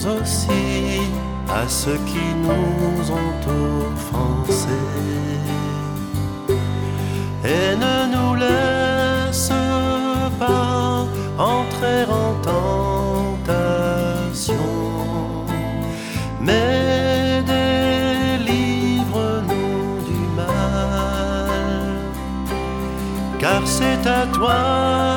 aussi à ceux qui nous ont offensés. Et ne nous laisse pas entrer en tentation, mais délivre-nous du mal, car c'est à toi